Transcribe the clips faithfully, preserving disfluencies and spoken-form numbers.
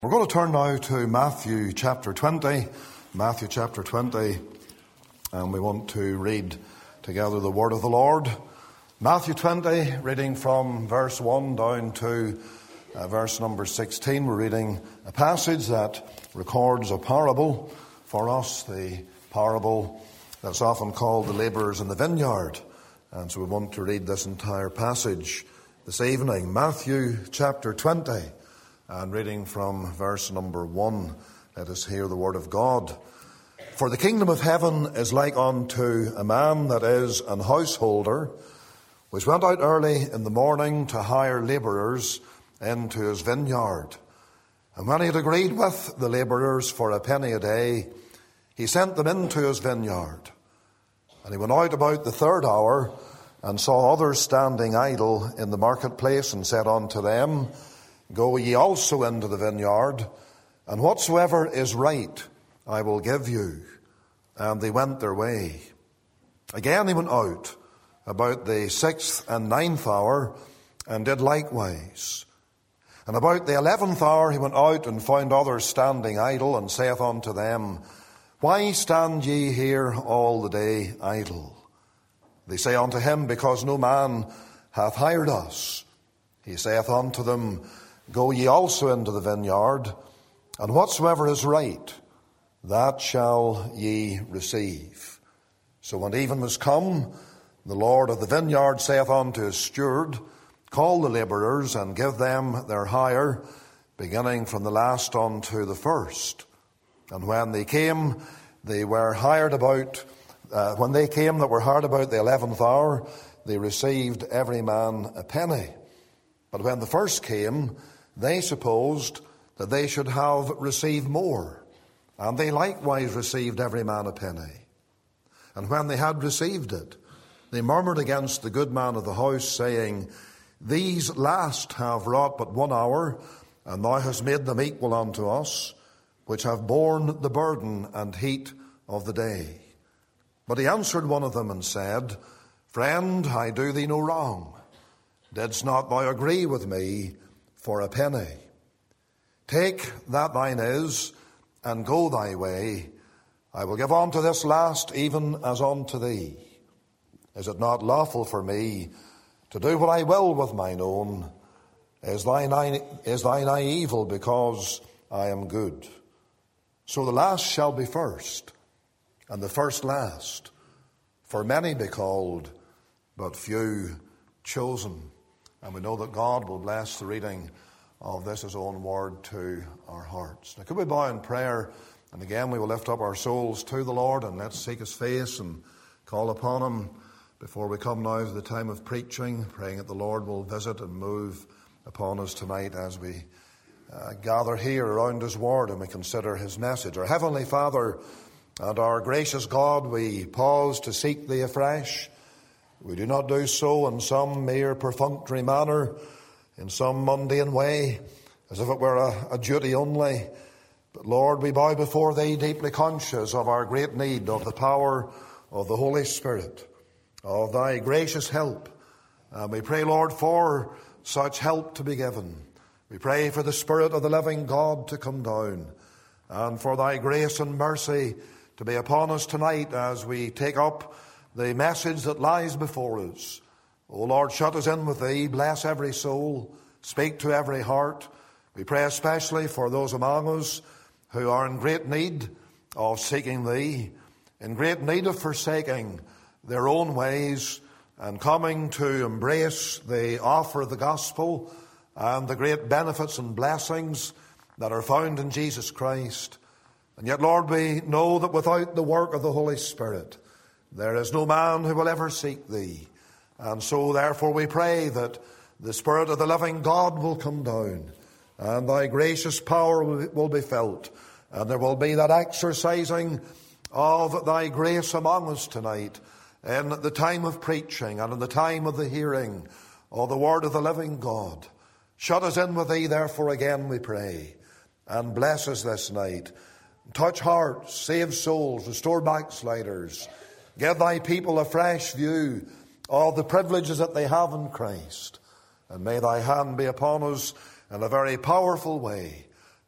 We're going to turn now to Matthew chapter twenty, Matthew chapter twenty, and we want to read together the word of the Lord. Matthew twenty, reading from verse one down to uh, verse number sixteen. We're reading a passage that records a parable for us, the parable that's often called the labourers in the vineyard. And so we want to read this entire passage this evening. Matthew chapter twenty. And reading from verse number one, let us hear the word of God. For the kingdom of heaven is like unto a man that is an householder, which went out early in the morning to hire labourers into his vineyard. And when he had agreed with the labourers for a penny a day, he sent them into his vineyard. And he went out about the third hour, and saw others standing idle in the marketplace, and said unto them, Go ye also into the vineyard, and whatsoever is right I will give you. And they went their way. Again he went out about the sixth and ninth hour, and did likewise. And about the eleventh hour he went out, and found others standing idle, and saith unto them, Why stand ye here all the day idle? They say unto him, Because no man hath hired us. He saith unto them, Go ye also into the vineyard, and whatsoever is right, that shall ye receive. So when even was come, the Lord of the vineyard saith unto his steward, Call the labourers, and give them their hire, beginning from the last unto the first. And when they came, they were hired about, uh, when they came that were hired about the eleventh hour, they received every man a penny. But when the first came, they supposed that they should have received more, and they likewise received every man a penny. And when they had received it, they murmured against the good man of the house, saying, These last have wrought but one hour, and thou hast made them equal unto us, which have borne the burden and heat of the day. But he answered one of them and said, Friend, I do thee no wrong. Didst not thou agree with me for a penny? Take that thine is, and go thy way. I will give unto this last even as unto thee. Is it not lawful for me to do what I will with mine own? Is thine eye, is thine eye evil because I am good? So the last shall be first, and the first last. For many be called, but few chosen. And we know that God will bless the reading of this his own word to our hearts. Now could we bow in prayer, and again we will lift up our souls to the Lord, and let's seek his face and call upon him before we come now to the time of preaching, praying that the Lord will visit and move upon us tonight as we uh, gather here around his word and we consider his message. Our Heavenly Father and our gracious God, we pause to seek thee afresh. We do not do so in some mere perfunctory manner, in some mundane way, as if it were a, a duty only. But Lord, we bow before thee deeply conscious of our great need of the power of the Holy Spirit, of thy gracious help. And we pray, Lord, for such help to be given. We pray for the Spirit of the living God to come down, and for thy grace and mercy to be upon us tonight as we take up the message that lies before us. O Lord, shut us in with thee. Bless every soul. Speak to every heart. We pray especially for those among us who are in great need of seeking thee, in great need of forsaking their own ways and coming to embrace the offer of the gospel and the great benefits and blessings that are found in Jesus Christ. And yet, Lord, we know that without the work of the Holy Spirit, there is no man who will ever seek thee. And so, therefore, we pray that the Spirit of the living God will come down, and thy gracious power will be felt, and there will be that exercising of thy grace among us tonight in the time of preaching and in the time of the hearing of the word of the living God. Shut us in with thee, therefore, again, we pray, and bless us this night. Touch hearts, save souls, restore backsliders. Give thy people a fresh view of the privileges that they have in Christ. And may thy hand be upon us in a very powerful way.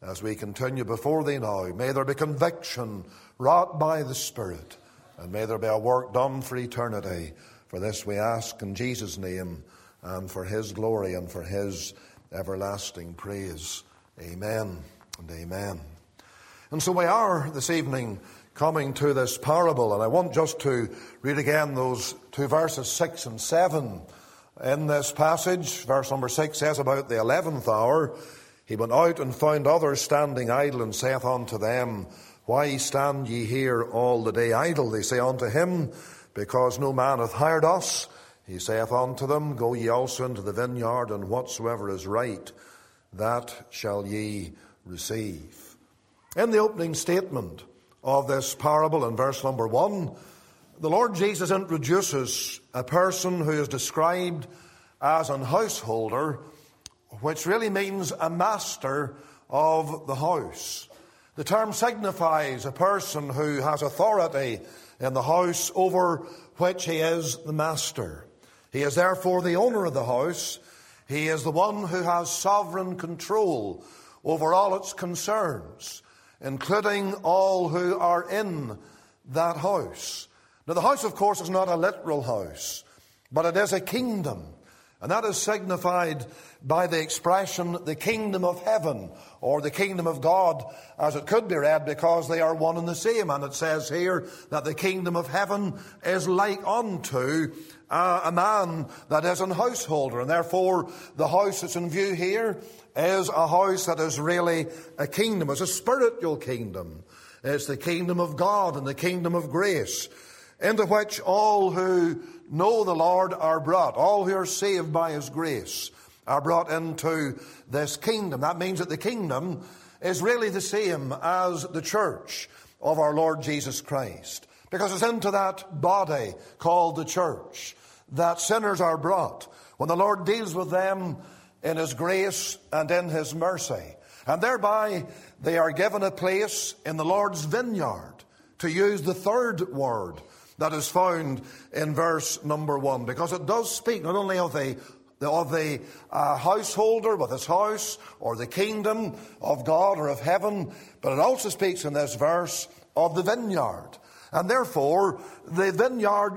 as we continue before thee now. May there be conviction wrought by the Spirit, and may there be a work done for eternity. For this we ask in Jesus' name, and for his glory and for his everlasting praise. Amen and amen. And so we are this evening coming to this parable, and I want just to read again those two verses, six and seven. In this passage, verse number six says, about the eleventh hour, he went out and found others standing idle, and saith unto them, Why stand ye here all the day idle? They say unto him, Because no man hath hired us. He saith unto them, Go ye also into the vineyard, and whatsoever is right, that shall ye receive. In the opening statement of this parable in verse number one, the Lord Jesus introduces a person who is described as an householder, which really means a master of the house. The term signifies a person who has authority in the house over which he is the master. He is therefore the owner of the house. He is the one who has sovereign control over all its concerns, including all who are in that house. Now, the house, of course, is not a literal house, but it is a kingdom. And that is signified by the expression, the kingdom of heaven, or the kingdom of God, as it could be read, because they are one and the same. And it says here that the kingdom of heaven is like unto uh, a man that is an householder. And therefore, the house that's in view here is a house that is really a kingdom. It's a spiritual kingdom. It's the kingdom of God and the kingdom of grace, into which all who know the Lord are brought. All who are saved by his grace are brought into this kingdom. That means that the kingdom is really the same as the church of our Lord Jesus Christ, because it's into that body called the church that sinners are brought when the Lord deals with them in his grace and in his mercy. And thereby they are given a place in the Lord's vineyard, to use the third word that is found in verse number one, because it does speak not only of the, of the uh, householder with his house, or the kingdom of God or of heaven, but it also speaks in this verse of the vineyard. And therefore, the vineyard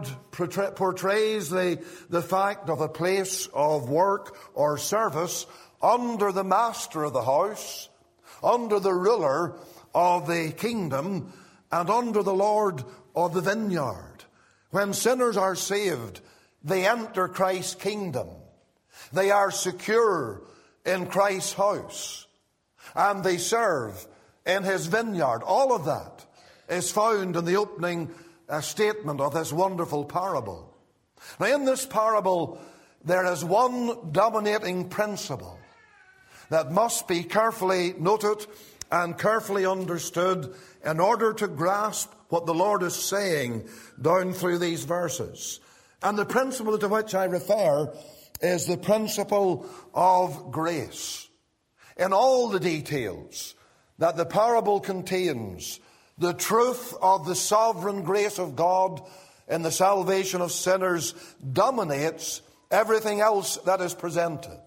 portrays the, the fact of a place of work or service under the master of the house, under the ruler of the kingdom, and under the Lord of the vineyard. When sinners are saved, they enter Christ's kingdom. They are secure in Christ's house, and they serve in his vineyard. All of that is found in the opening uh, statement of this wonderful parable. Now, in this parable, there is one dominating principle that must be carefully noted and carefully understood in order to grasp what the Lord is saying down through these verses. And the principle to which I refer is the principle of grace. In all the details that the parable contains, the truth of the sovereign grace of God in the salvation of sinners dominates everything else that is presented.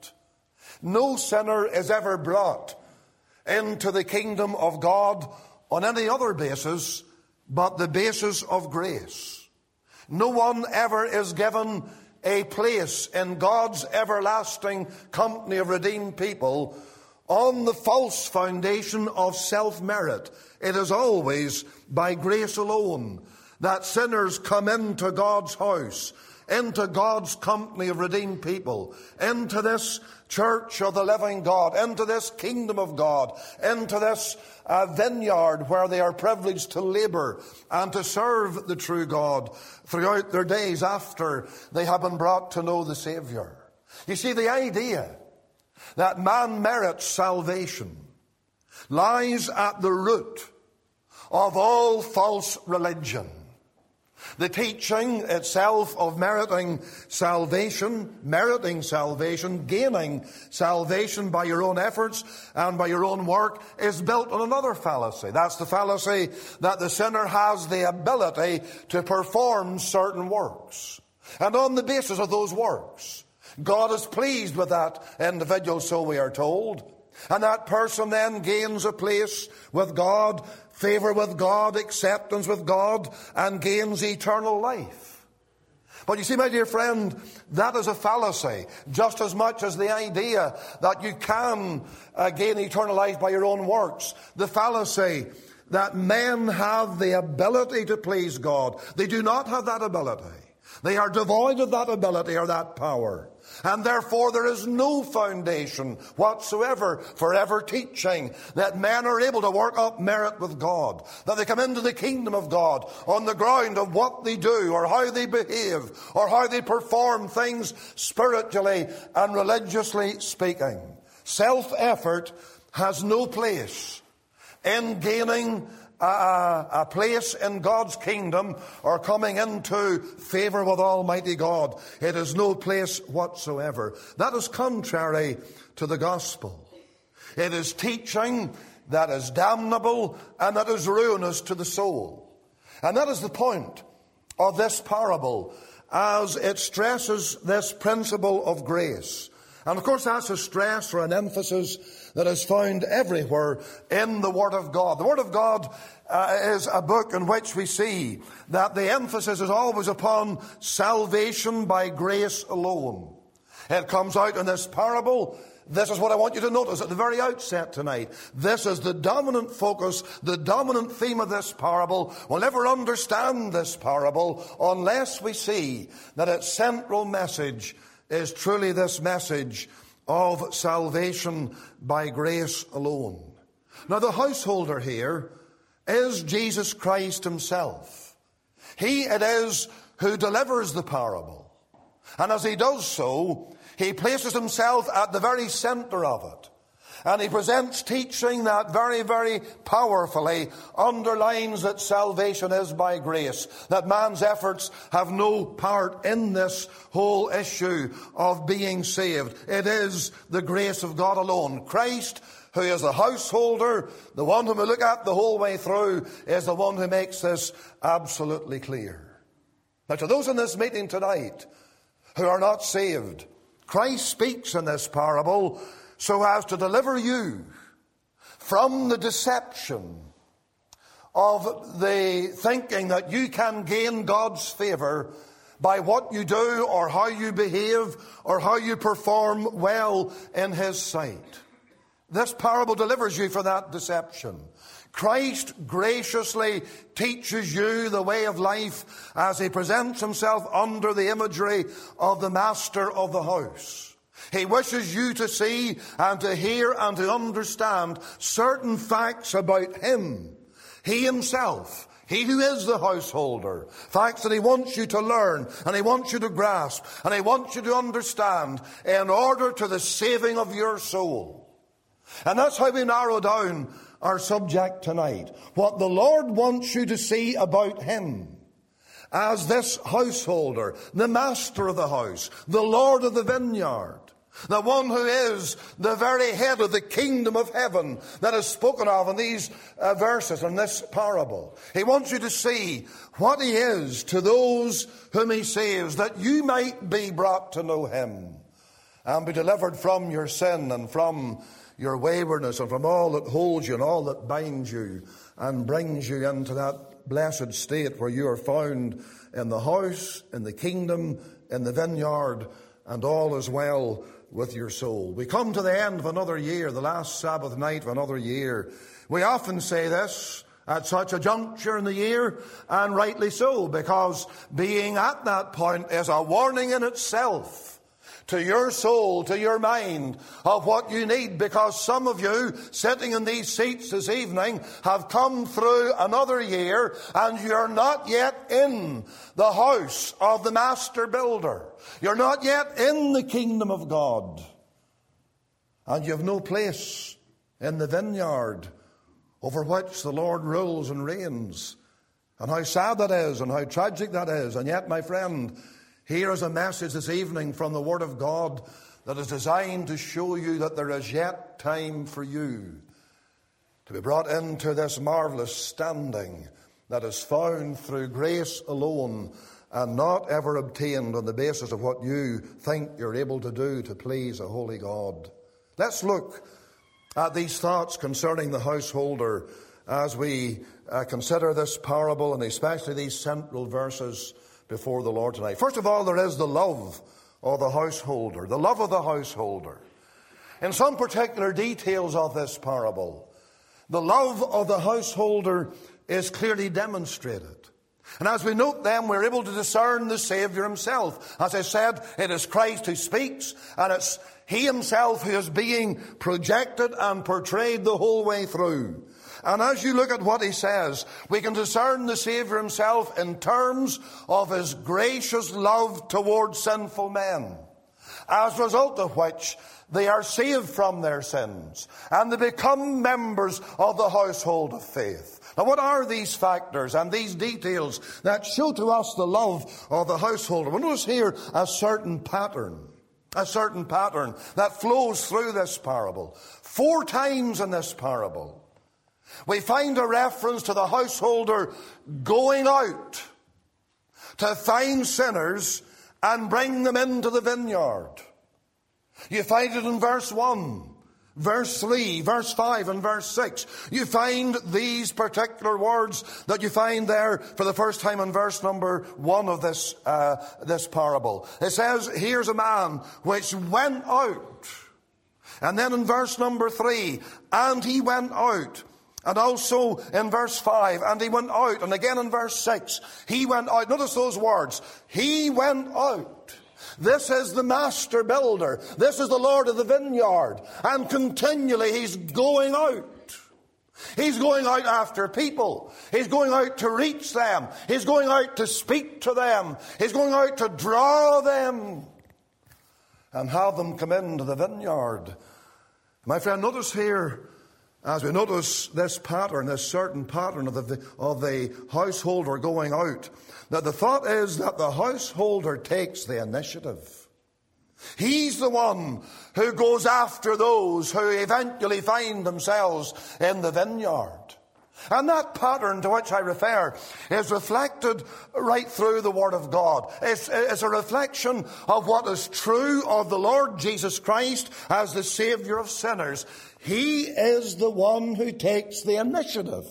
No sinner is ever brought into the kingdom of God on any other basis but the basis of grace. No one ever is given a place in God's everlasting company of redeemed people on the false foundation of self-merit. It is always by grace alone that sinners come into God's house, into God's company of redeemed people, into this church of the living God, into this kingdom of God, into this uh, vineyard where they are privileged to labor and to serve the true God throughout their days after they have been brought to know the Savior. You see, the idea that man merits salvation lies at the root of all false religion. The teaching itself of meriting salvation, meriting salvation, gaining salvation by your own efforts and by your own work is built on another fallacy. That's the fallacy that the sinner has the ability to perform certain works. And on the basis of those works, God is pleased with that individual, so we are told. And that person then gains a place with God, favor with God, acceptance with God, and gains eternal life. But you see, my dear friend, that is a fallacy, just as much as the idea that you can uh, gain eternal life by your own works. The fallacy that men have the ability to please God. They do not have that ability. They are devoid of that ability or that power. And therefore there is no foundation whatsoever for ever teaching that men are able to work up merit with God, that they come into the kingdom of God on the ground of what they do or how they behave or how they perform things spiritually and religiously speaking. Self-effort has no place in gaining A, a place in God's kingdom or coming into favor with Almighty God. It is no place whatsoever. That is contrary to the gospel. It is teaching that is damnable and that is ruinous to the soul. And that is the point of this parable as it stresses this principle of grace. And of course that's a stress or an emphasis that is found everywhere in the Word of God. The Word of God uh, is a book in which we see that the emphasis is always upon salvation by grace alone. It comes out in this parable. This is what I want you to notice at the very outset tonight. This is the dominant focus, the dominant theme of this parable. We'll never understand this parable unless we see that its central message is truly this message of salvation by grace alone. Now the householder here is Jesus Christ himself. He it is who delivers the parable. And as he does so, he places himself at the very center of it. And he presents teaching that very, very powerfully underlines that salvation is by grace, that man's efforts have no part in this whole issue of being saved. It is the grace of God alone. Christ, who is the householder, the one whom we look at the whole way through, is the one who makes this absolutely clear. Now, to those in this meeting tonight who are not saved, Christ speaks in this parable so as to deliver you from the deception of the thinking that you can gain God's favor by what you do or how you behave or how you perform well in his sight. This parable delivers you from that deception. Christ graciously teaches you the way of life as he presents himself under the imagery of the master of the house. He wishes you to see and to hear and to understand certain facts about him. He himself, he who is the householder. Facts that he wants you to learn and he wants you to grasp and he wants you to understand in order to the saving of your soul. And that's how we narrow down our subject tonight. What the Lord wants you to see about him as this householder, the master of the house, the Lord of the vineyard, the one who is the very head of the kingdom of heaven that is spoken of in these uh, verses, in this parable. He wants you to see what he is to those whom he saves, that you might be brought to know him and be delivered from your sin and from your waywardness and from all that holds you and all that binds you and brings you into that blessed state where you are found in the house, in the kingdom, in the vineyard, and all is well with your soul. We come to the end of another year, the last Sabbath night of another year. We often say this at such a juncture in the year, and rightly so, because being at that point is a warning in itself to your soul, to your mind, of what you need, because some of you sitting in these seats this evening have come through another year and you're not yet in the house of the master builder. You're not yet in the kingdom of God. And you have no place in the vineyard over which the Lord rules and reigns. And how sad that is and how tragic that is. And yet, my friend, here is a message this evening from the Word of God that is designed to show you that there is yet time for you to be brought into this marvelous standing that is found through grace alone and not ever obtained on the basis of what you think you're able to do to please a holy God. Let's look at these thoughts concerning the householder as we uh, consider this parable, and especially these central verses before the Lord tonight. First of all, there is the love of the householder, the love of the householder. In some particular details of this parable, the love of the householder is clearly demonstrated. And as we note them, we're able to discern the Savior himself. As I said, it is Christ who speaks, and it's he himself who is being projected and portrayed the whole way through. And as you look at what he says, we can discern the Savior himself in terms of his gracious love towards sinful men, as a result of which they are saved from their sins and they become members of the household of faith. Now, what are these factors and these details that show to us the love of the householder? We notice here a certain pattern, a certain pattern that flows through this parable. Four times in this parable, we find a reference to the householder going out to find sinners and bring them into the vineyard. You find it in verse one, verse three, verse five, and verse six. You find these particular words that you find there for the first time in verse number one of this, uh, this parable. It says, here's a man which went out. And then in verse number three, and he went out. And also in verse five, and he went out. And again in verse six, he went out. Notice those words. He went out. This is the master builder. This is the Lord of the vineyard. And continually he's going out. He's going out after people. He's going out to reach them. He's going out to speak to them. He's going out to draw them and have them come into the vineyard. My friend, notice here, as we notice this pattern, this certain pattern of the, of the householder going out, that the thought is that the householder takes the initiative. He's the one who goes after those who eventually find themselves in the vineyard. And that pattern to which I refer is reflected right through the Word of God. It's, it's a reflection of what is true of the Lord Jesus Christ as the Savior of sinners. He is the one who takes the initiative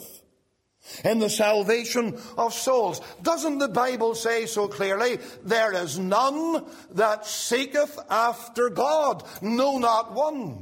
in the salvation of souls. Doesn't the Bible say so clearly? There is none that seeketh after God, no, not one.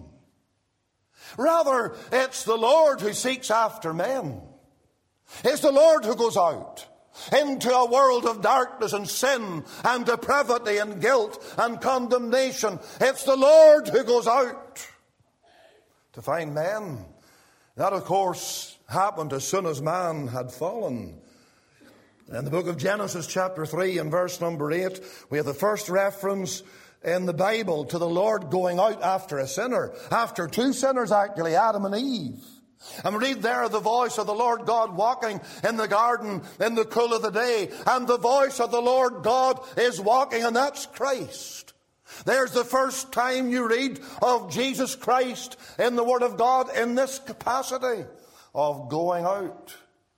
Rather, it's the Lord who seeks after men. It's the Lord who goes out into a world of darkness and sin and depravity and guilt and condemnation. It's the Lord who goes out to find men. That, of course, happened as soon as man had fallen. In the book of Genesis chapter three and verse number eight, we have the first reference in the Bible to the Lord going out after a sinner, after two sinners actually, Adam and Eve. And we read there the voice of the Lord God walking in the garden in the cool of the day. And the voice of the Lord God is walking, and that's Christ. There's the first time you read of Jesus Christ in the Word of God in this capacity of going out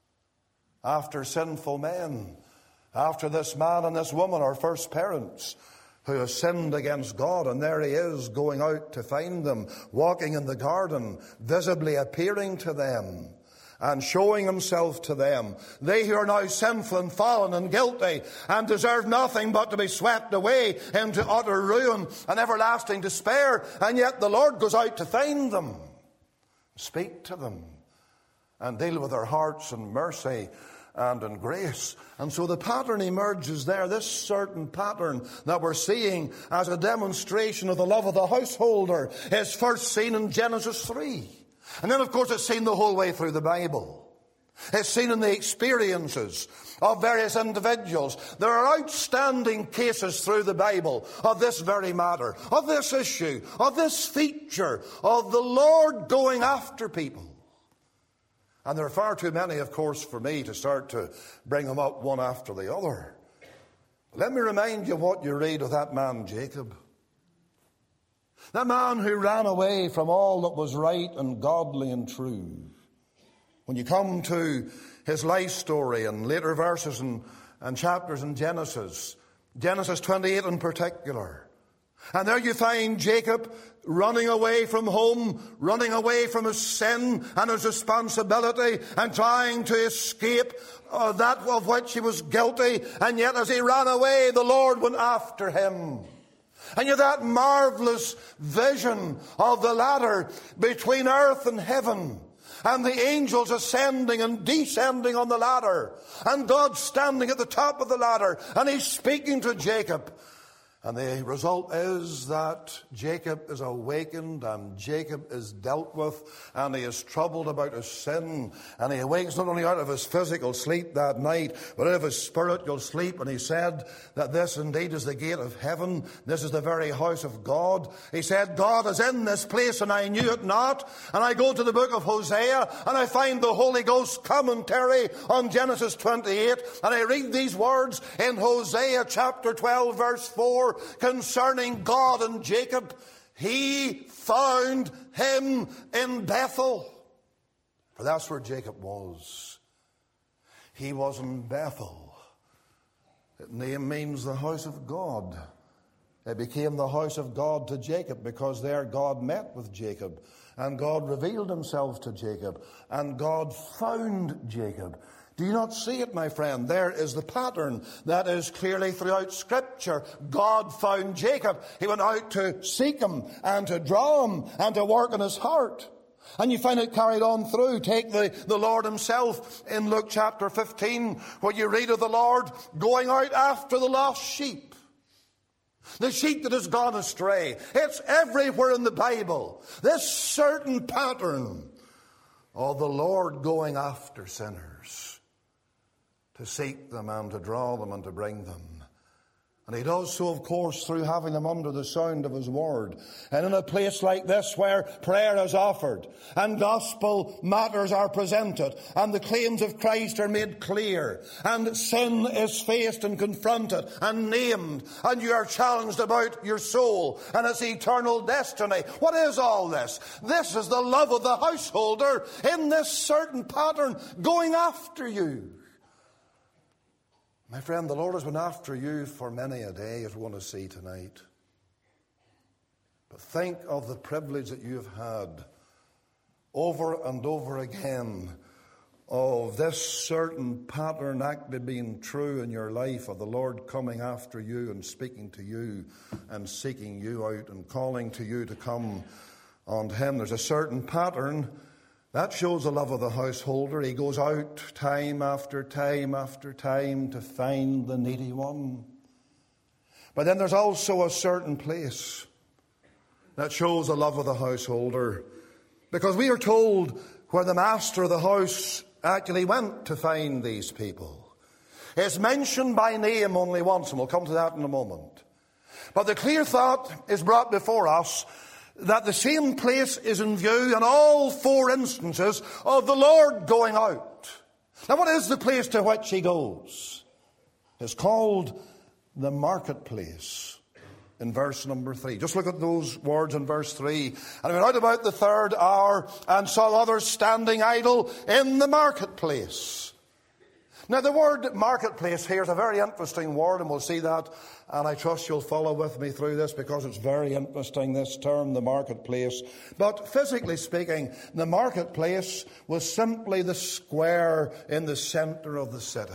after sinful men, after this man and this woman, our first parents, who has sinned against God. And there he is going out to find them, walking in the garden, visibly appearing to them and showing himself to them. They who are now sinful and fallen and guilty and deserve nothing but to be swept away into utter ruin and everlasting despair. And yet the Lord goes out to find them, speak to them, and deal with their hearts in mercy and in grace. And so the pattern emerges there, this certain pattern that we're seeing as a demonstration of the love of the householder is first seen in Genesis three. And then, of course, it's seen the whole way through the Bible. It's seen in the experiences of various individuals. There are outstanding cases through the Bible of this very matter, of this issue, of this feature, of the Lord going after people. And there are far too many, of course, for me to start to bring them up one after the other. Let me remind you what you read of that man, Jacob. That man who ran away from all that was right and godly and true. When you come to his life story and later verses and, and chapters in Genesis, Genesis twenty-eight in particular, and there you find Jacob running away from home, running away from his sin and his responsibility, and trying to escape uh, that of which he was guilty. And yet as he ran away, the Lord went after him. And yet that marvelous vision of the ladder between earth and heaven, and the angels ascending and descending on the ladder, and God standing at the top of the ladder, and he's speaking to Jacob. And the result is that Jacob is awakened, and Jacob is dealt with, and he is troubled about his sin. And he awakes not only out of his physical sleep that night, but out of his spiritual sleep. And he said that this indeed is the gate of heaven. This is the very house of God. He said, God is in this place, and I knew it not. And I go to the book of Hosea, and I find the Holy Ghost commentary on Genesis twenty-eight. And I read these words in Hosea chapter twelve, verse four, concerning God and Jacob. He found him in Bethel. For that's where Jacob was. He was in Bethel. That name means the house of God. It became the house of God to Jacob because there God met with Jacob, and God revealed himself to Jacob, and God found Jacob. Do you not see it, my friend? There is the pattern that is clearly throughout Scripture. God found Jacob. He went out to seek him and to draw him and to work in his heart. And you find it carried on through. Take the, the Lord himself in Luke chapter fifteen, where you read of the Lord going out after the lost sheep. The sheep that has gone astray. It's everywhere in the Bible. This certain pattern of the Lord going after sinners, to seek them and to draw them and to bring them. And he does so, of course, through having them under the sound of his word. And in a place like this where prayer is offered and gospel matters are presented and the claims of Christ are made clear and sin is faced and confronted and named, and you are challenged about your soul and its eternal destiny. What is all this? This is the love of the householder in this certain pattern going after you. My friend, the Lord has been after you for many a day, as we want to see tonight. But think of the privilege that you have had over and over again of this certain pattern actually being true in your life, of the Lord coming after you and speaking to you and seeking you out and calling to you to come unto him. There's a certain pattern that shows the love of the householder. He goes out time after time after time to find the needy one. But then there's also a certain place that shows the love of the householder, because we are told where the master of the house actually went to find these people. It's mentioned by name only once, and we'll come to that in a moment. But the clear thought is brought before us that the same place is in view in all four instances of the Lord going out. Now, what is the place to which he goes? It's called the marketplace in verse number three. Just look at those words in verse three. And he went out about the third hour and saw others standing idle in the marketplace. Now, the word marketplace here is a very interesting word, and we'll see that. And I trust you'll follow with me through this because it's very interesting, this term, the marketplace. But physically speaking, the marketplace was simply the square in the center of the city.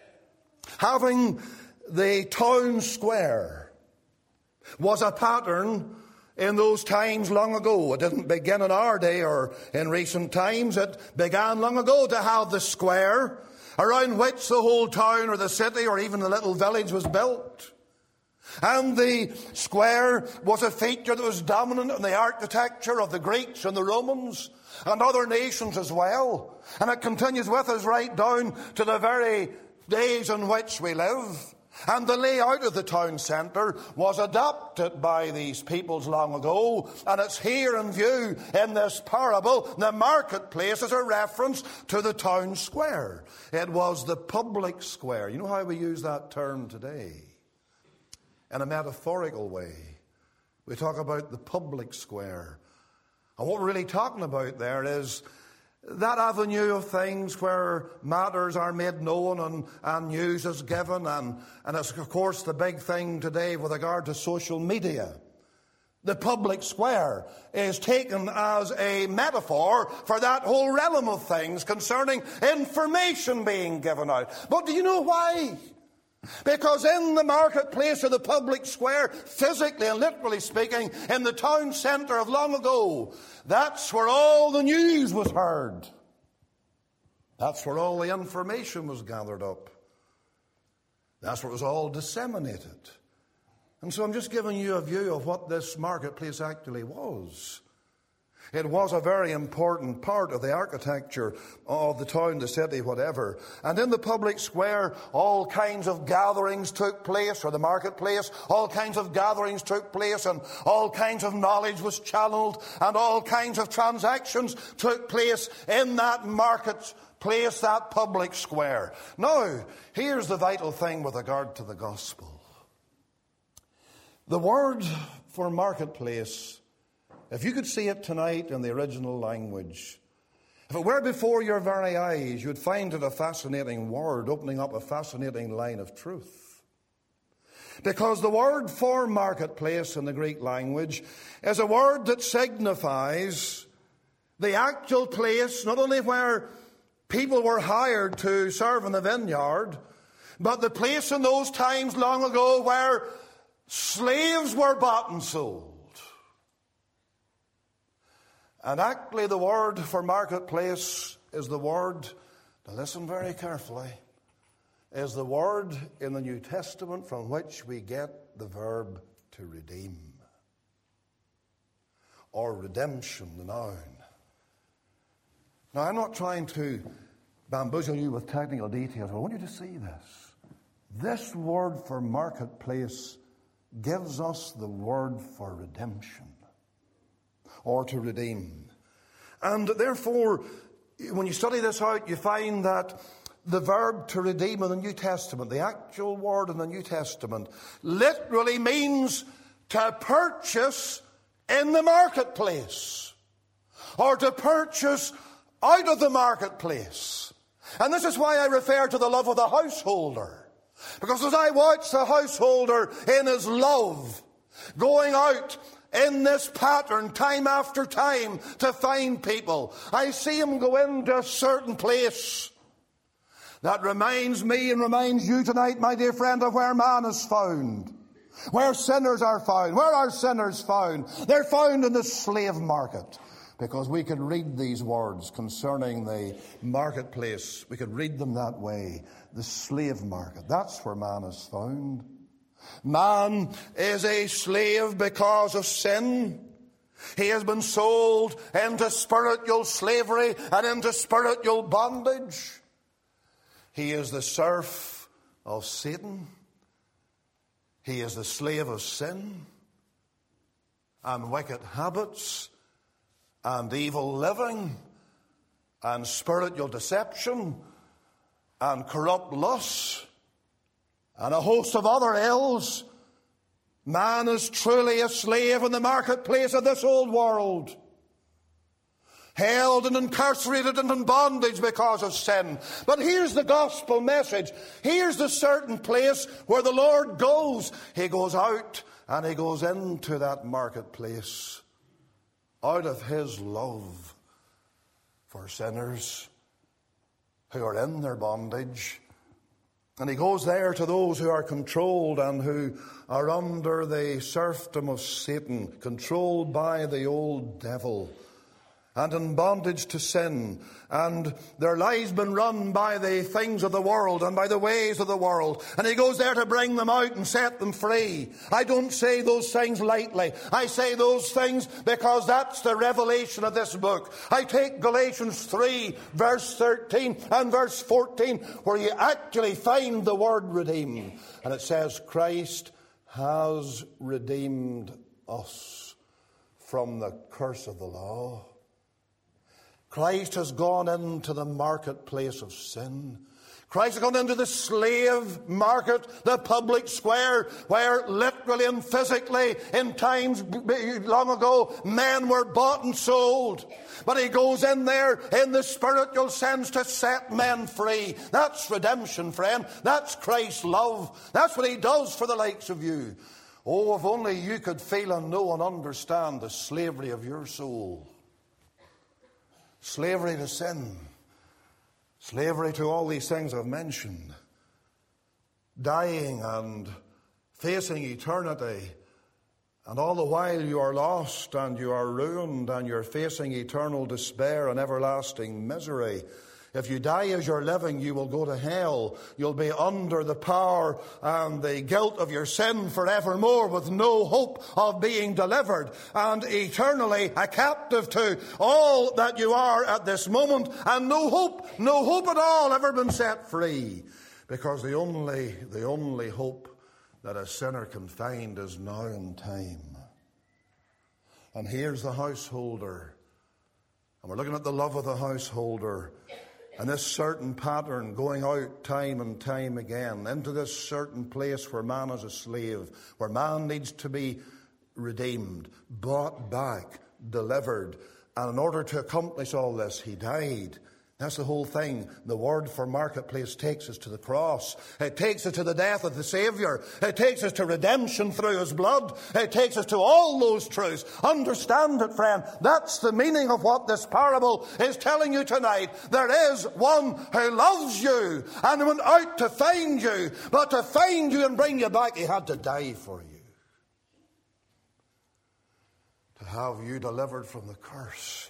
Having the town square was a pattern in those times long ago. It didn't begin in our day or in recent times. It began long ago to have the square around which the whole town or the city or even the little village was built. And the square was a feature that was dominant in the architecture of the Greeks and the Romans and other nations as well. And it continues with us right down to the very days in which we live. And the layout of the town centre was adopted by these peoples long ago, and it's here in view in this parable. The marketplace is a reference to the town square. It was the public square. You know how we use that term today? In a metaphorical way. We talk about the public square. And what we're really talking about there is that avenue of things where matters are made known and, and news is given. And, and it's, of course, the big thing today with regard to social media. The public square is taken as a metaphor for that whole realm of things concerning information being given out. But do you know why? Because in the marketplace of the public square, physically and literally speaking, in the town centre of long ago, that's where all the news was heard. That's where all the information was gathered up. That's where it was all disseminated. And so I'm just giving you a view of what this marketplace actually was. It was a very important part of the architecture of the town, the city, whatever. And in the public square, all kinds of gatherings took place, or the marketplace, all kinds of gatherings took place, and all kinds of knowledge was channeled, and all kinds of transactions took place in that marketplace, that public square. Now, here's the vital thing with regard to the gospel. The word for marketplace, if you could see it tonight in the original language, if it were before your very eyes, you'd find it a fascinating word, opening up a fascinating line of truth. Because the word for marketplace in the Greek language is a word that signifies the actual place, not only where people were hired to serve in the vineyard, but the place in those times long ago where slaves were bought and sold. And actually the word for marketplace is the word, now listen very carefully, is the word in the New Testament from which we get the verb to redeem. Or redemption, the noun. Now I'm not trying to bamboozle you with technical details. I want you to see this. This word for marketplace gives us the word for redemption, or to redeem. And therefore, when you study this out, you find that the verb to redeem in the New Testament, the actual word in the New Testament, literally means to purchase in the marketplace, or to purchase out of the marketplace. And this is why I refer to the love of the householder. Because as I watch the householder in his love, going out in this pattern time after time to find people, I see him go into a certain place that reminds me and reminds you tonight, my dear friend, of where man is found. Where sinners are found. Where are sinners found? They're found in the slave market. Because we could read these words concerning the marketplace. We could read them that way. The slave market. That's where man is found. Man is a slave because of sin. He has been sold into spiritual slavery and into spiritual bondage. He is the serf of Satan. He is the slave of sin and wicked habits and evil living and spiritual deception and corrupt lust and a host of other ills. Man is truly a slave in the marketplace of this old world, held and incarcerated and in bondage because of sin. But here's the gospel message. Here's the certain place where the Lord goes. He goes out and he goes into that marketplace out of his love for sinners who are in their bondage. And he goes there to those who are controlled and who are under the serfdom of Satan, controlled by the old devil, and in bondage to sin, and their lives been run by the things of the world and by the ways of the world. And he goes there to bring them out and set them free. I don't say those things lightly. I say those things because that's the revelation of this book. I take Galatians three, verse thirteen and verse fourteen, where you actually find the word redeem. And it says, Christ has redeemed us from the curse of the law. Christ has gone into the marketplace of sin. Christ has gone into the slave market, the public square, where literally and physically in times long ago men were bought and sold. But he goes in there in the spiritual sense to set men free. That's redemption, friend. That's Christ's love. That's what he does for the likes of you. Oh, if only you could feel and know and understand the slavery of your soul. Slavery to sin. Slavery to all these things I've mentioned. Dying and facing eternity. And all the while you are lost and you are ruined and you're facing eternal despair and everlasting misery. If you die as you're living, you will go to hell. You'll be under the power and the guilt of your sin forevermore with no hope of being delivered and eternally a captive to all that you are at this moment and no hope, no hope at all ever been set free. Because the only, the only hope that a sinner can find is now in time. And here's the householder. And we're looking at the love of the householder. And this certain pattern going out time and time again into this certain place where man is a slave, where man needs to be redeemed, bought back, delivered. And in order to accomplish all this, he died. That's the whole thing. The word for marketplace takes us to the cross. It takes us to the death of the Savior. It takes us to redemption through his blood. It takes us to all those truths. Understand it, friend. That's the meaning of what this parable is telling you tonight. There is one who loves you and went out to find you. But to find you and bring you back, he had to die for you. To have you delivered from the curse.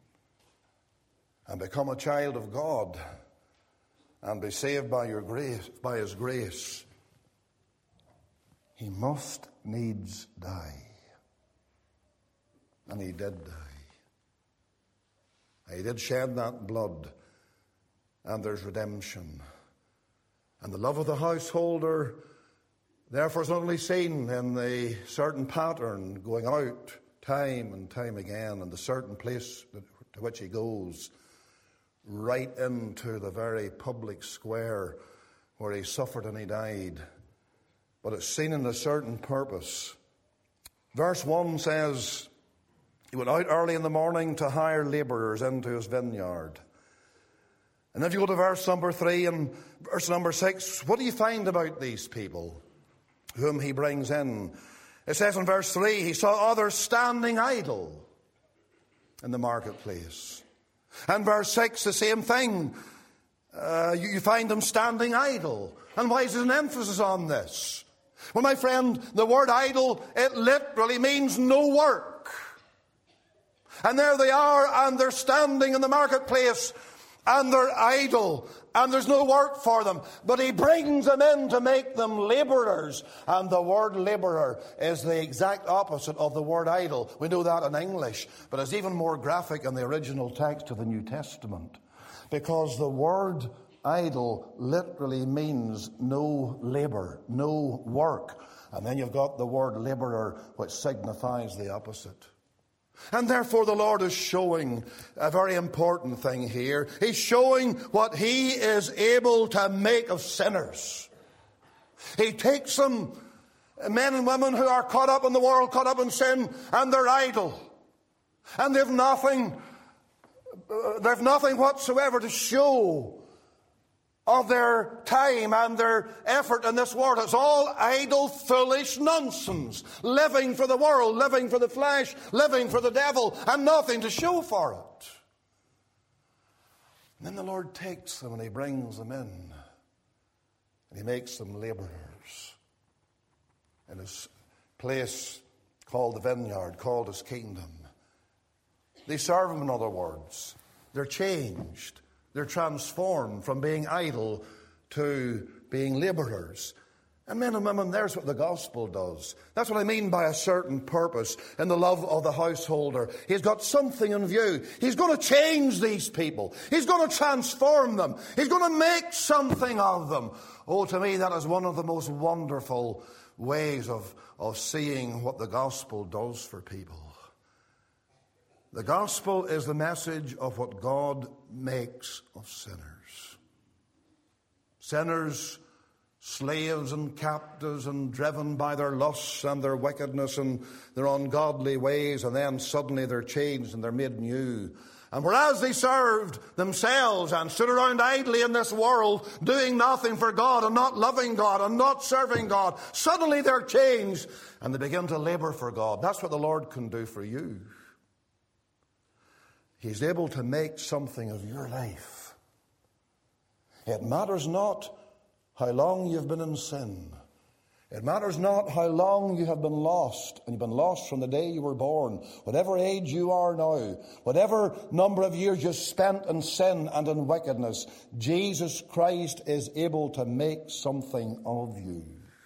And become a child of God and be saved by your grace, by his grace, he must needs die. And he did die. He did shed that blood, and there's redemption. And the love of the householder, therefore, is not only seen in the certain pattern going out time and time again, and the certain place to which he goes, right into the very public square where he suffered and he died. But it's seen in a certain purpose. Verse one says, he went out early in the morning to hire laborers into his vineyard. And if you go to verse number three and verse number six, what do you find about these people whom he brings in? It says in verse three, he saw others standing idle in the marketplace. And verse six, the same thing. Uh, you, you find them standing idle. And why is there an emphasis on this? Well, my friend, the word idle, it literally means no work. And there they are, and they're standing in the marketplace, and they're idle, and there's no work for them. But he brings them in to make them laborers. And the word laborer is the exact opposite of the word idle. We know that in English, but it's even more graphic in the original text of the New Testament. Because the word idle literally means no labor, no work. And then you've got the word laborer, which signifies the opposite. And therefore the Lord is showing a very important thing here. He's showing what he is able to make of sinners. He takes them, men and women who are caught up in the world, caught up in sin, and they're idle. And they've nothing, they've nothing whatsoever to show of their time and their effort in this world. It's all idle, foolish nonsense. Living for the world, living for the flesh, living for the devil, and nothing to show for it. And then the Lord takes them and he brings them in. And he makes them laborers in his place called the vineyard, called his kingdom. They serve him, in other words. They're changed. They're transformed from being idle to being laborers. And men and women, there's what the gospel does. That's what I mean by a certain purpose in the love of the householder. He's got something in view. He's going to change these people. He's going to transform them. He's going to make something of them. Oh, to me, that is one of the most wonderful ways of, of seeing what the gospel does for people. The gospel is the message of what God makes of sinners. Sinners, slaves and captives and driven by their lusts and their wickedness and their ungodly ways, and then suddenly they're changed and they're made new. And whereas they served themselves and stood around idly in this world, doing nothing for God and not loving God and not serving God, suddenly they're changed and they begin to labor for God. That's what the Lord can do for you. He's able to make something of your life. It matters not how long you've been in sin. It matters not how long you have been lost, and you've been lost from the day you were born, whatever age you are now, whatever number of years you spent in sin and in wickedness, Jesus Christ is able to make something of you,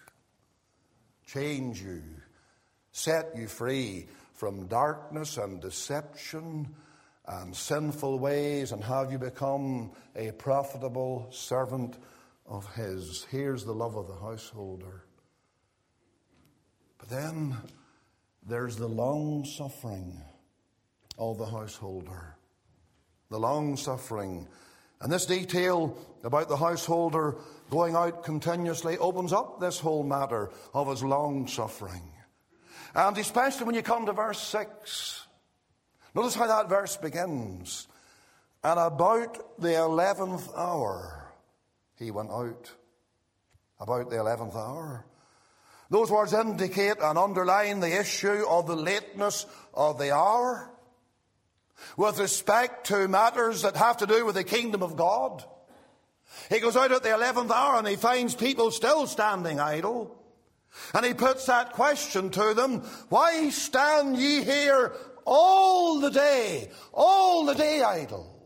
change you, set you free from darkness and deception and sinful ways, and have you become a profitable servant of His. Here's the love of the householder. But then there's the long suffering of the householder. The long suffering. And this detail about the householder going out continuously opens up this whole matter of his long suffering. And especially when you come to verse six. Notice how that verse begins. And about the eleventh hour he went out. About the eleventh hour. Those words indicate and underline the issue of the lateness of the hour with respect to matters that have to do with the kingdom of God. He goes out at the eleventh hour and he finds people still standing idle. And he puts that question to them, why stand ye here all the day, all the day idle?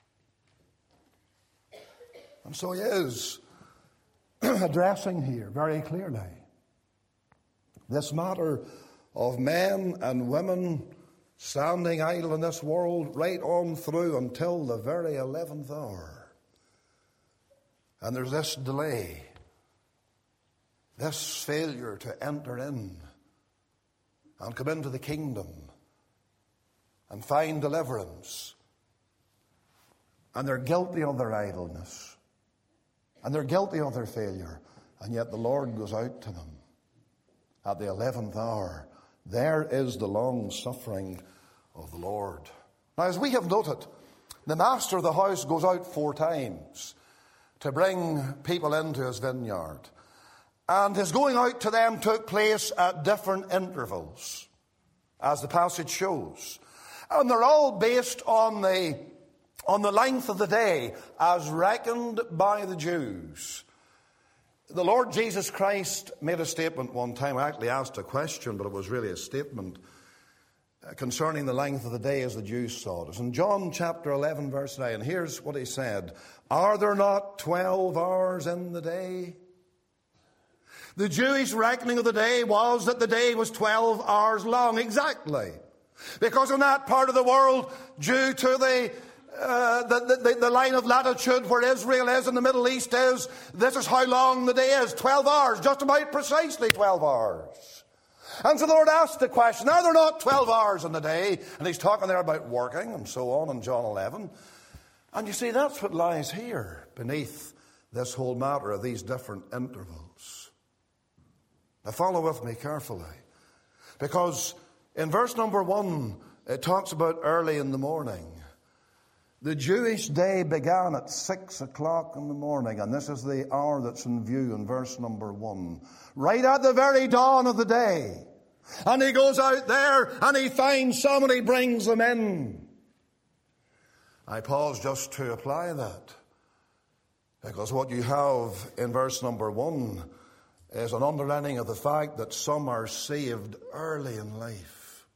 And so he is addressing here very clearly this matter of men and women standing idle in this world right on through until the very eleventh hour. And there's this delay, this failure to enter in and come into the kingdom and find deliverance. And they're guilty of their idleness. And they're guilty of their failure. And yet the Lord goes out to them. At the eleventh hour, there is the long suffering of the Lord. Now, as we have noted, the master of the house goes out four times to bring people into his vineyard. And his going out to them took place at different intervals, as the passage shows. And they're all based on the, on the length of the day as reckoned by the Jews. The Lord Jesus Christ made a statement one time. I actually asked a question, but it was really a statement concerning the length of the day as the Jews saw it. It's in John chapter eleven, verse nine. And here's what he said. Are there not twelve hours in the day? The Jewish reckoning of the day was that the day was twelve hours long. Exactly. Because in that part of the world, due to the Uh, the, the, the line of latitude where Israel is and the Middle East is, this is how long the day is. twelve hours, just about precisely twelve hours. And so the Lord asked the question, are there not twelve hours in the day? And he's talking there about working and so on in John eleven. And you see, that's what lies here beneath this whole matter of these different intervals. Now follow with me carefully. Because in verse number one, it talks about early in the morning. The Jewish day began at six o'clock in the morning, and this is the hour that's in view in verse number one. Right at the very dawn of the day. And he goes out there and he finds somebody, brings them in. I pause just to apply that, because what you have in verse number one is an underlining of the fact that some are saved early in life.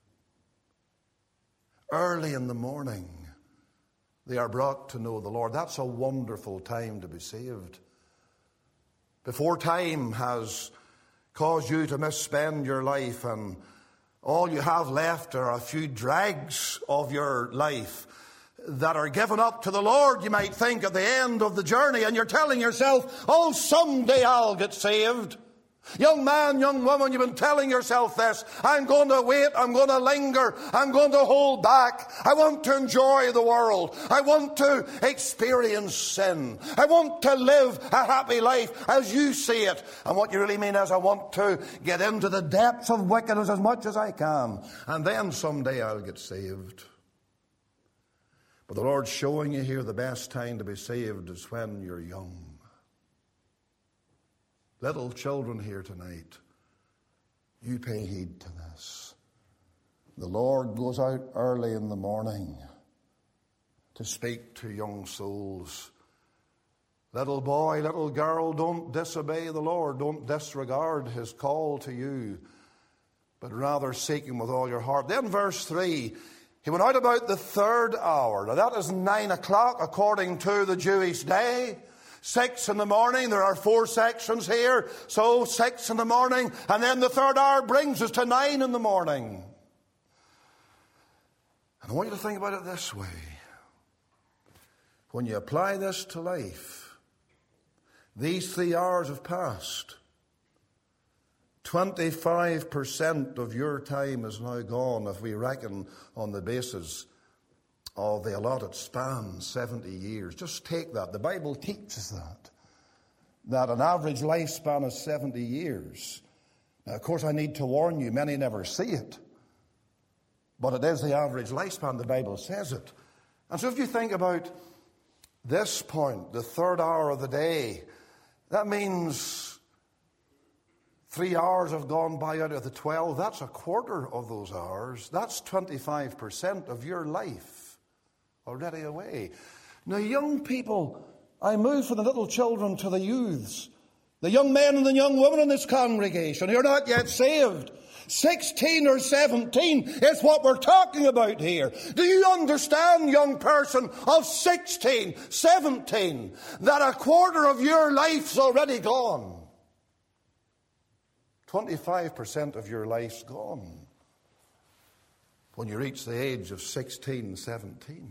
Early in the morning. They are brought to know the Lord. That's a wonderful time to be saved. Before time has caused you to misspend your life and all you have left are a few dregs of your life that are given up to the Lord, you might think, at the end of the journey, and you're telling yourself, oh, someday I'll get saved. Young man, young woman, you've been telling yourself this. I'm going to wait. I'm going to linger. I'm going to hold back. I want to enjoy the world. I want to experience sin. I want to live a happy life as you see it. And what you really mean is I want to get into the depths of wickedness as much as I can. And then someday I'll get saved. But the Lord's showing you here the best time to be saved is when you're young. Little children here tonight, you pay heed to this. The Lord goes out early in the morning to speak to young souls. Little boy, little girl, don't disobey the Lord. Don't disregard his call to you, but rather seek him with all your heart. Then verse three, he went out about the third hour. Now that is nine o'clock according to the Jewish day. Six in the morning. There are four sections here. So six in the morning. And then the third hour brings us to nine in the morning. And I want you to think about it this way. When you apply this to life, these three hours have passed. twenty-five percent of your time is now gone if we reckon on the basis of the allotted span, seventy years. Just take that. The Bible teaches that. That an average lifespan is seventy years. Now, of course, I need to warn you, many never see it. But it is the average lifespan, the Bible says it. And so if you think about this point, the third hour of the day, that means three hours have gone by out of the twelve. That's a quarter of those hours. That's twenty-five percent of your life already away. Now, young people, I move from the little children to the youths, the young men and the young women in this congregation. You're not yet saved. sixteen or seventeen is what we're talking about here. Do you understand, young person of sixteen, seventeen, that a quarter of your life's already gone? twenty-five percent of your life's gone when you reach the age of sixteen, seventeen.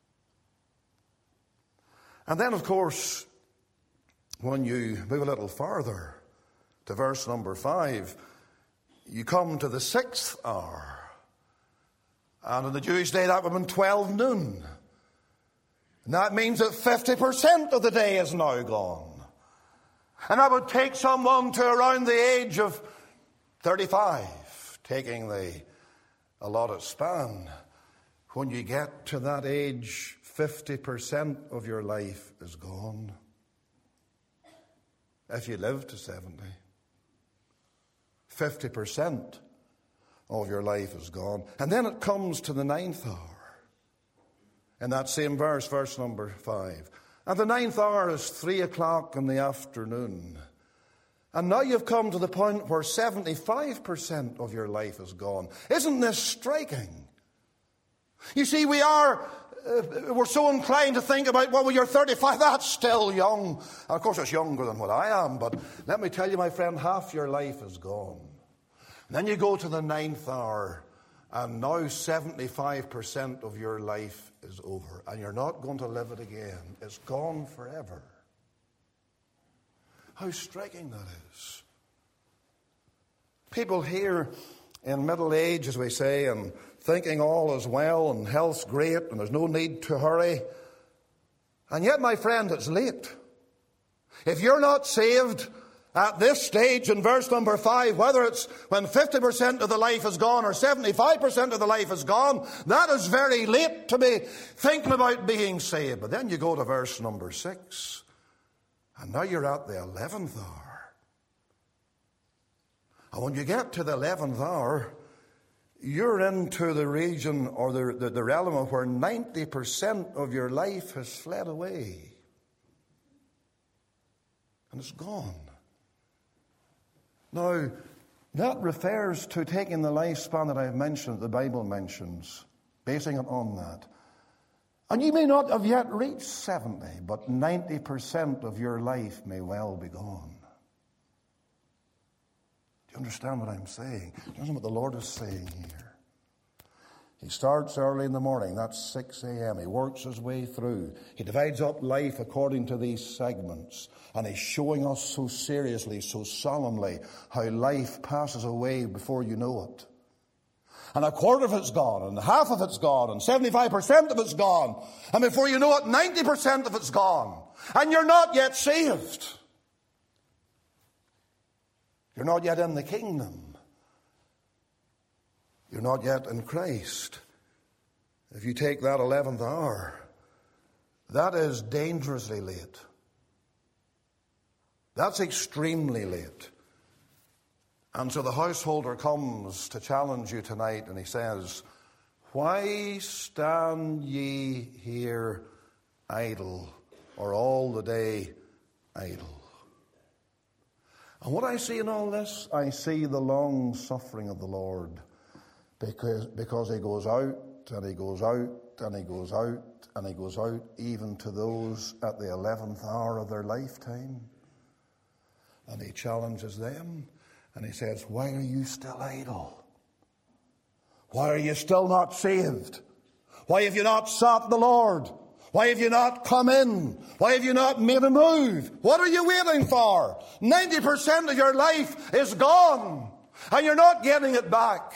And then, of course, when you move a little farther to verse number five, you come to the sixth hour. And in the Jewish day, that would have been twelve noon. And that means that fifty percent of the day is now gone. And that would take someone to around the age of thirty-five, taking the allotted span. When you get to that age, fifty percent of your life is gone. If you live to seventy. fifty percent of your life is gone. And then it comes to the ninth hour. In that same verse, verse number five. And the ninth hour is three o'clock in the afternoon. And now you've come to the point where seventy-five percent of your life is gone. Isn't this striking? You see, we are, uh, we're so inclined to think about, well, when you're thirty-five, that's still young. And of course, it's younger than what I am. But let me tell you, my friend, half your life is gone. And then you go to the ninth hour, and now seventy-five percent of your life is over. And you're not going to live it again. It's gone forever. How striking that is. People here in middle age, as we say, and thinking all is well and health's great and there's no need to hurry. And yet, my friend, it's late. If you're not saved at this stage in verse number five, whether it's when fifty percent of the life is gone or seventy-five percent of the life is gone, that is very late to be thinking about being saved. But then you go to verse number six, and now you're at the eleventh hour. And when you get to the eleventh hour, you're into the region or the, the, the realm of where ninety percent of your life has fled away. And it's gone. Now, that refers to taking the lifespan that I've mentioned, the Bible mentions, basing it on that. And you may not have yet reached seventy, but ninety percent of your life may well be gone. Do you understand what I'm saying? Do you understand what the Lord is saying here? He starts early in the morning, that's six a.m. He works his way through. He divides up life according to these segments. And he's showing us so seriously, so solemnly, how life passes away before you know it. And a quarter of it's gone, and half of it's gone, and seventy-five percent of it's gone. And before you know it, ninety percent of it's gone. And you're not yet saved. You're not yet in the kingdom. You're not yet in Christ. if you take that eleventh hour, that is dangerously late. That's extremely late. And so the householder comes to challenge you tonight, and he says, why stand ye here idle, or all the day idle? And what I see in all this, I see the long suffering of the Lord, because, because he goes out, and he goes out, and he goes out, and he goes out, even to those at the eleventh hour of their lifetime. And he challenges them, and he says, why are you still idle? Why are you still not saved? Why have you not sought the Lord? Why have you not come in? Why have you not made a move? What are you waiting for? ninety percent of your life is gone, and you're not getting it back.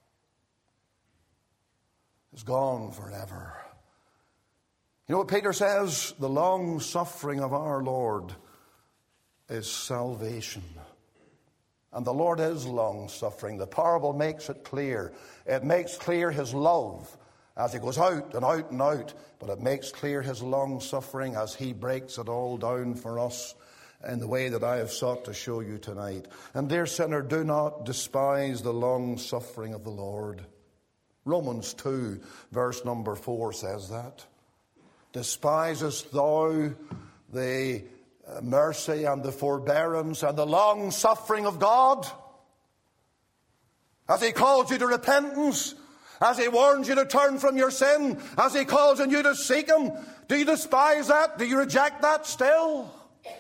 It's gone forever. You know what Peter says? The long suffering of our Lord is salvation. And the Lord is long-suffering. The parable makes it clear. It makes clear his love as he goes out and out and out. But it makes clear his long-suffering as he breaks it all down for us in the way that I have sought to show you tonight. And dear sinner, do not despise the long-suffering of the Lord. Romans two, verse number four says that. Despisest thou the mercy and the forbearance and the long suffering of God, as he calls you to repentance, as he warns you to turn from your sin, as he calls on you to seek him? Do you despise that? Do you reject that still?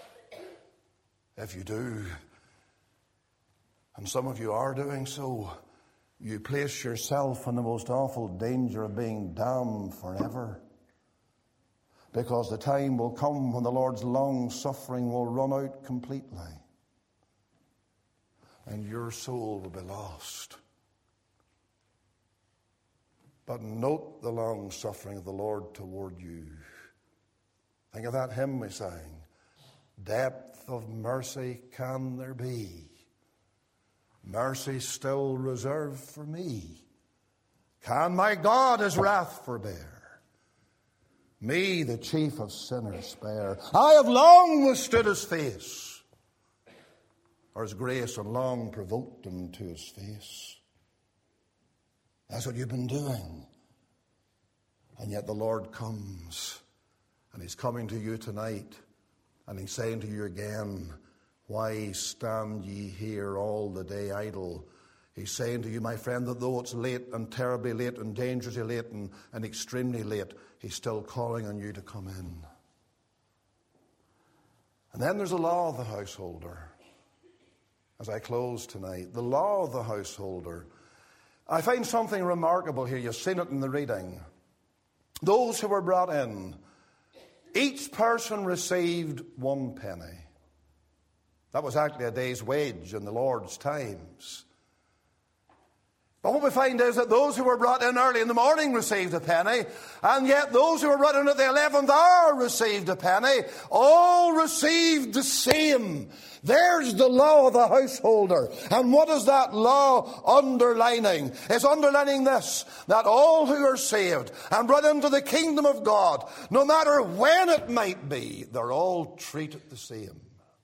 If you do, and some of you are doing so, you place yourself in the most awful danger of being damned forever. Because the time will come when the Lord's long suffering will run out completely. And your soul will be lost. But note the long suffering of the Lord toward you. Think of that hymn we sang. Depth of mercy can there be? Mercy still reserved for me. Can my God his wrath forbear? Me, the chief of sinners, spare. I have long withstood his face, or his grace, and long provoked him to his face. That's what you've been doing. And yet the Lord comes, and he's coming to you tonight, and he's saying to you again, why stand ye here all the day idle? He's saying to you, my friend, that though it's late and terribly late and dangerously late and, and extremely late, he's still calling on you to come in. And then there's the law of the householder. As I close tonight, the law of the householder. I find something remarkable here. You've seen it in the reading. Those who were brought in, each person received one penny. That was actually a day's wage in the Lord's times. But what we find is that those who were brought in early in the morning received a penny, and yet those who were brought in at the eleventh hour received a penny. All received the same. There's the law of the householder. And what is that law underlining? It's underlining this, that all who are saved and brought into the kingdom of God, no matter when it might be, they're all treated the same.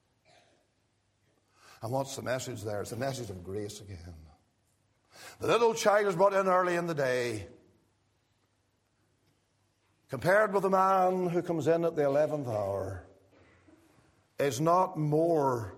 And what's the message there? It's the message of grace again. The little child is brought in early in the day, compared with the man who comes in at the eleventh hour, is not more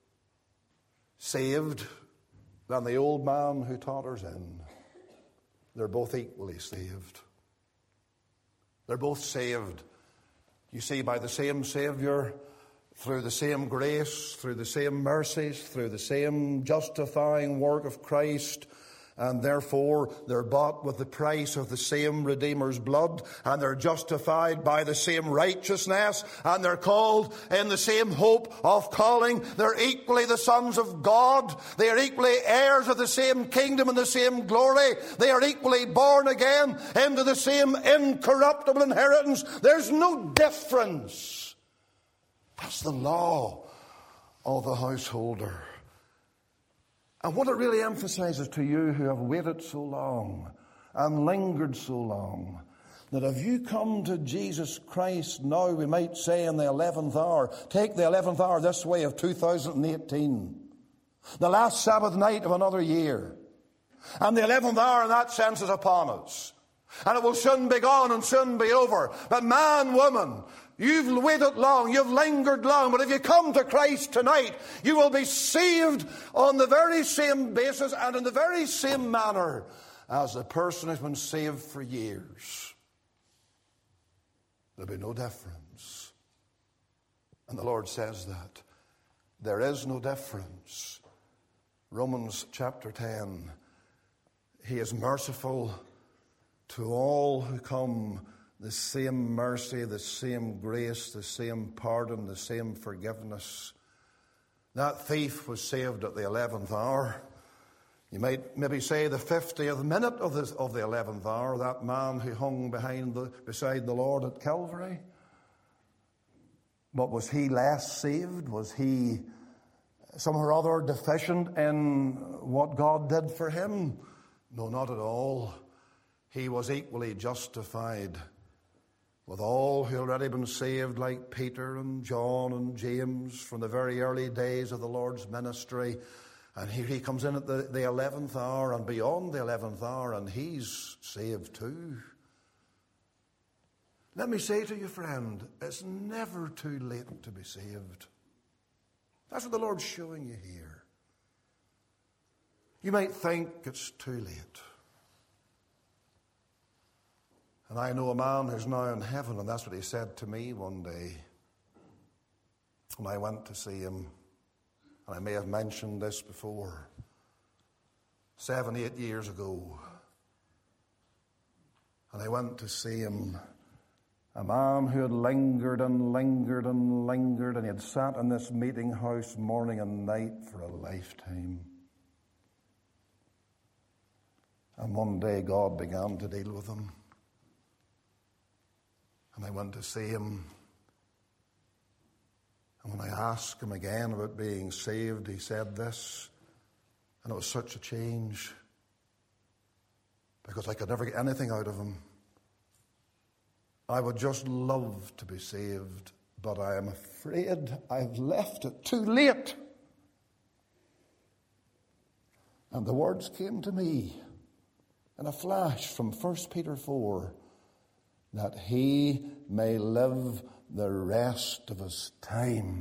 saved than the old man who totters in. They're both equally saved. They're both saved, you see, by the same Savior, through the same grace, through the same mercies, through the same justifying work of Christ. And therefore, they're bought with the price of the same Redeemer's blood, and they're justified by the same righteousness, and they're called in the same hope of calling. They're equally the sons of God. They are equally heirs of the same kingdom and the same glory. They are equally born again into the same incorruptible inheritance. There's no difference. That's the law of the householder. And what it really emphasizes to you who have waited so long and lingered so long that if you come to Jesus Christ now, we might say in the eleventh hour, take the eleventh hour this way of two thousand eighteen, the last Sabbath night of another year, and the eleventh hour in that sense is upon us, and it will soon be gone and soon be over. But man, woman, you've waited long, you've lingered long, but if you come to Christ tonight, you will be saved on the very same basis and in the very same manner as the person who's been saved for years. There'll be no difference. And the Lord says that. There is no difference. Romans chapter ten. He is merciful to all who come. The same mercy, the same grace, the same pardon, the same forgiveness. That thief was saved at the eleventh hour. You might maybe say the fiftieth minute of the, of the eleventh hour, that man who hung behind the, beside the Lord at Calvary. But was he less saved? Was he somehow or other deficient in what God did for him? No, not at all. He was equally justified with all who had already been saved, like Peter and John and James from the very early days of the Lord's ministry. And here he comes in at the, the eleventh hour and beyond the eleventh hour, and he's saved too. Let me say to you, friend, it's never too late to be saved. That's what the Lord's showing you here. You might think it's too late. And I know a man who's now in heaven, and that's what he said to me one day when I went to see him. And I may have mentioned this before. Seven, eight years ago. And I went to see him. A man who had lingered and lingered and lingered, and he had sat in this meeting house morning and night for a lifetime. And one day God began to deal with him. And I went to see him. And when I asked him again about being saved, he said this. And it was such a change. Because I could never get anything out of him. I would just love to be saved, but I am afraid I've left it too late. And the words came to me in a flash from First Peter four, that he may live the rest of his time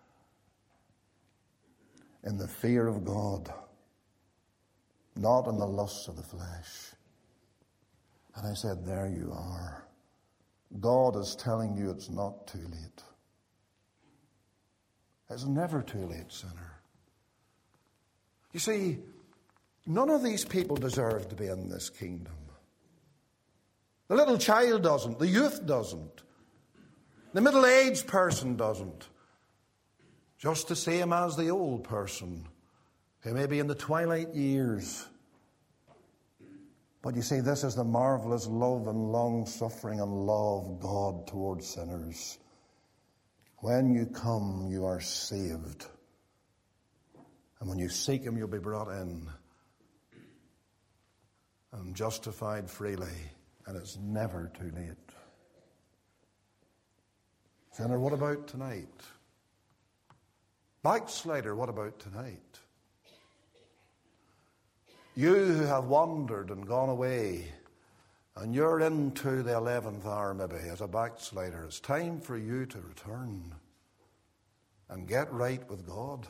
in the fear of God, not in the lusts of the flesh. And I said, there you are. God is telling you it's not too late. It's never too late, sinner. You see, none of these people deserve to be in this kingdom. The little child doesn't. The youth doesn't. The middle-aged person doesn't. Just the same as the old person who may be in the twilight years. But you see, this is the marvelous love and long-suffering and law of God towards sinners. When you come, you are saved. And when you seek him, you'll be brought in and justified freely. And it's never too late. Sinner, what about tonight? Backslider, what about tonight? You who have wandered and gone away, and you're into the eleventh hour maybe as a backslider, it's time for you to return and get right with God.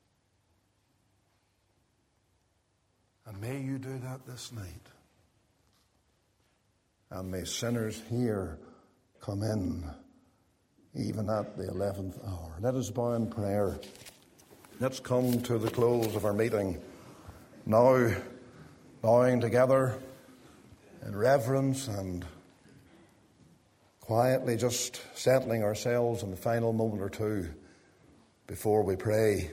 And may you do that this night. And may sinners here come in even at the eleventh hour. Let us bow in prayer. Let's come to the close of our meeting. Now, bowing together in reverence and quietly just settling ourselves in the final moment or two before we pray.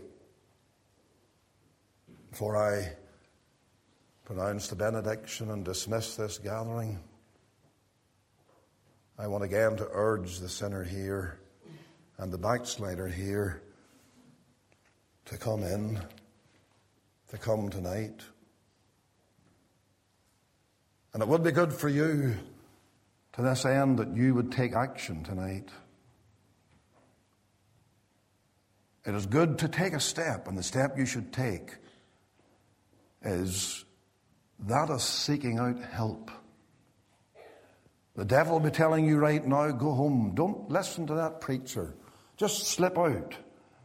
Before I pronounce the benediction and dismiss this gathering, I want again to urge the sinner here and the backslider here to come in, to come tonight. And it would be good for you to this end that you would take action tonight. It is good to take a step, and the step you should take is that of seeking out help. The devil will be telling you right now, go home. Don't listen to that preacher. Just slip out.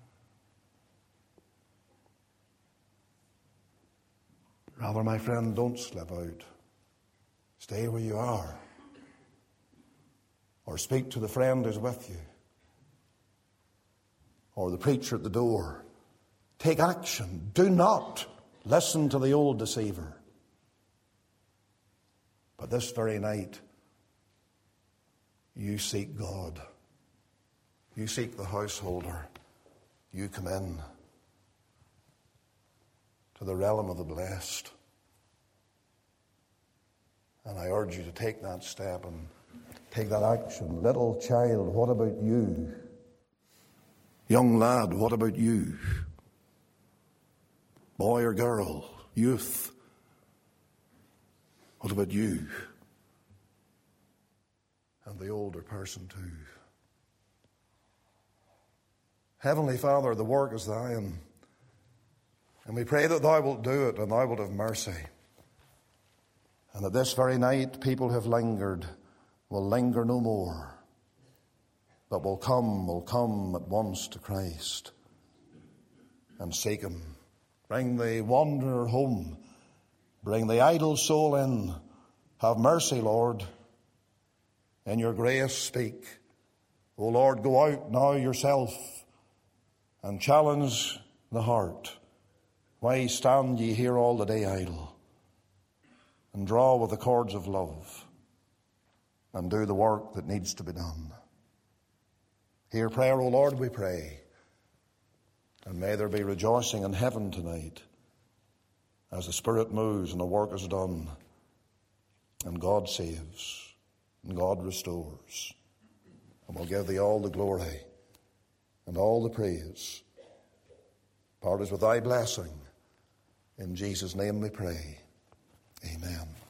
Rather, my friend, don't slip out. Stay where you are. Or speak to the friend who's with you. Or the preacher at the door. Take action. Do not listen to the old deceiver. But this very night, you seek God. You seek the householder. You come in to the realm of the blessed. And I urge you to take that step and take that action. Little child, what about you? Young lad, what about you? Boy or girl, youth, what about you? And the older person too. Heavenly Father, the work is thine, and we pray that thou wilt do it and thou wilt have mercy. And that this very night people have lingered will linger no more, but will come, will come at once to Christ and seek him. Bring the wanderer home. Bring the idle soul in. Have mercy, Lord. In your grace speak. O Lord, go out now yourself and challenge the heart. Why stand ye here all the day idle? And draw with the cords of love and do the work that needs to be done. Hear prayer, O Lord, we pray. And may there be rejoicing in heaven tonight as the Spirit moves and the work is done and God saves and God restores. And we'll give thee all the glory and all the praise. Part is with thy blessing. In Jesus' name we pray. Amen.